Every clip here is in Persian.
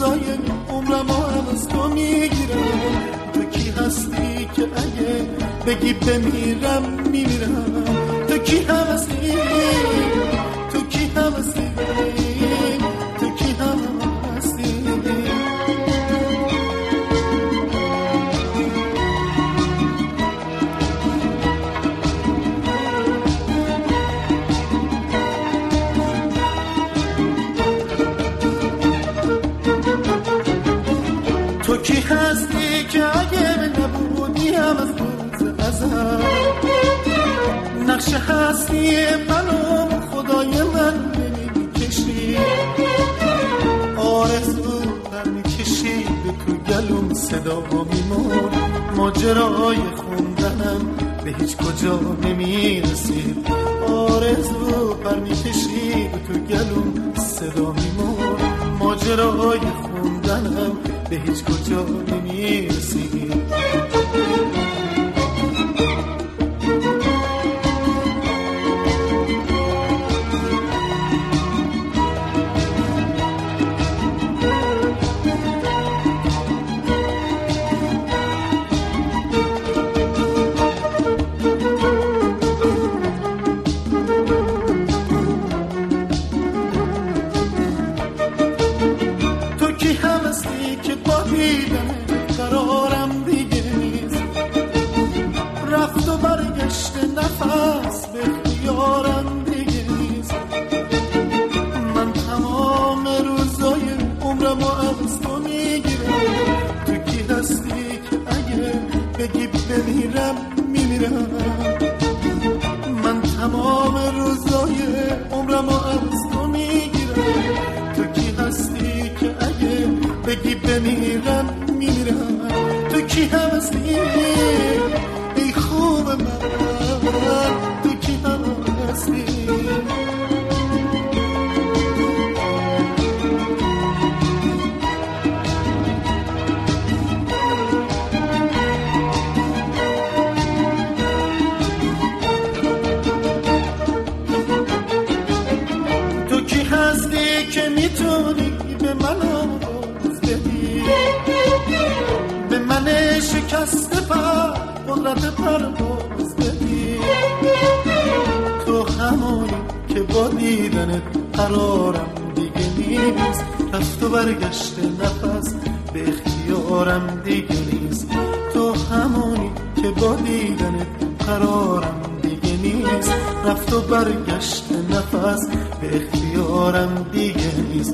روزای عمرم از تو میگیرم. تو کی هستی که اگه بگی بمیرم میمیرم؟ تو کی هستی؟ تو کی هستی؟ تو کی هستی؟ تو کی هستی که اگه نبودی هم از روز ازل نقشه هستی منو خدای من نمیکشی؟ آرزو برمیکشی به تو گلوم صدا میمون، ماجرای خوندنم به هیچ کجا نمیرسید. آرزو برمیکشی به تو گلوم صدا میمون، ماجرای خوندنم به هیچ کجا نمیرسید. تو کی هستی که با دیدن قرارم دیگه نیست؟ رفت و برگشت نفس به اختیارم دیگه نیست. من تمام روزای عمرم از تو میگیرم. تو کی هستی که اگه بگی بمیرم میمیرم؟ من تمام روزای عمرم از تو میگیرم. تو کی هستی که اگه بگی بمیرم میمیرم؟ تو کی هستی؟ ای خوب من، تو کی هستی؟ تو کی هستی که میتونی به من آواز بدی؟ به من شکسته پر قدرت پرواز بدی؟ تو همونی که با دیدنت قرارم دیگه نیست. رفت و برگشت نفس به اختیارم دیگه نیست. تو همونی که با دیدنت قرارم دیگه نیست. رفت و برگشت نفس به اختیارم دیگه نیست.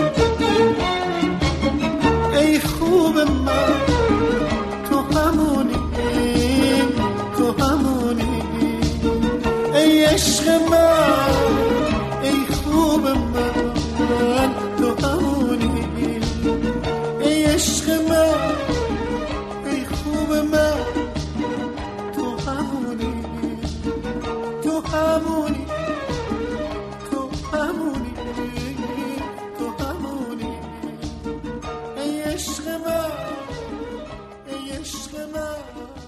ای خوب من، تو همونی، تو همونی. ای عشق من، ای خوب من، تو همونی. ای عشق من، ای خوب من، تو همونی. تو همونی، تو همونی، تو همونی. ای عشق من، ای عشق من.